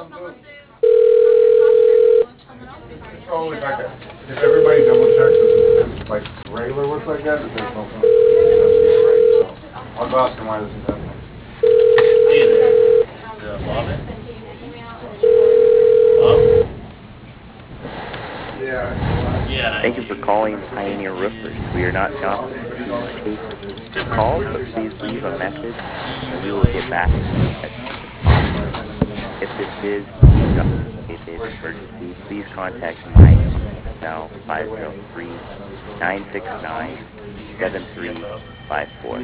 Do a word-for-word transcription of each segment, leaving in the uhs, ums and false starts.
It's always like that. If everybody double checks and it's like regular work like that, there's no problem. Right, so I'll go ask him why this is happening. Hey there. Uh, Bob? Bob? Yeah. Yeah. Thank you for calling Pioneer Roofers. We are not in office to take calls, but please leave a message and we will get back to you as soon as possible. If this is a emergency, please contact my now five zero three, nine six nine, seven three five four.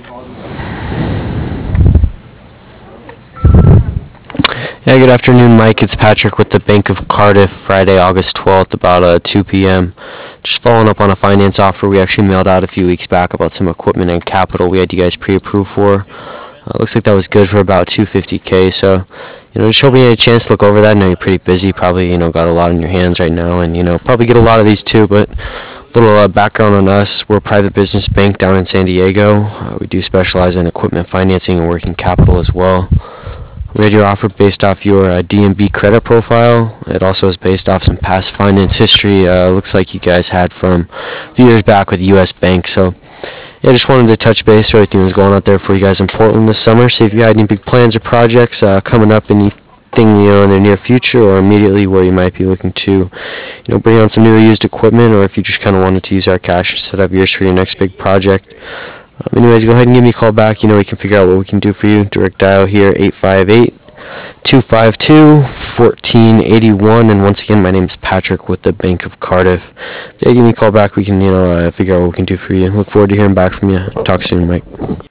Yeah, good afternoon, Mike. It's Patrick with the Bank of Cardiff, Friday, August twelfth, about uh, two p.m. Just following up on a finance offer we actually mailed out a few weeks back about some equipment and capital we had you guys pre-approved for. Uh, looks like that was good for about two hundred fifty thousand, so, you know, just hoping you had a chance to look over that. I know you're pretty busy, probably, you know, got a lot on your hands right now, and, you know, probably get a lot of these too, but a little uh, background on us. We're a private business bank down in San Diego. Uh, we do specialize in equipment financing and working capital as well. We had your offer based off your uh, D and B credit profile. It also is based off some past finance history. Uh, looks like you guys had from a few years back with U S Bank. So, yeah, just wanted to touch base. Everything was going out there for you guys in Portland this summer. See if you had any big plans or projects uh, coming up, anything, you know, in the near future or immediately where you might be looking to, you know, bring on some new or used equipment, or if you just kind of wanted to use our cash to set up yours for your next big project. Um, anyways, go ahead and give me a call back. You know, we can figure out what we can do for you. Direct dial here, eight five eight, two five two, one four eight one. And once again, my name is Patrick with the Bank of Cardiff. Yeah, give me a call back. We can, you know, uh, figure out what we can do for you. Look forward to hearing back from you. Talk soon, Mike.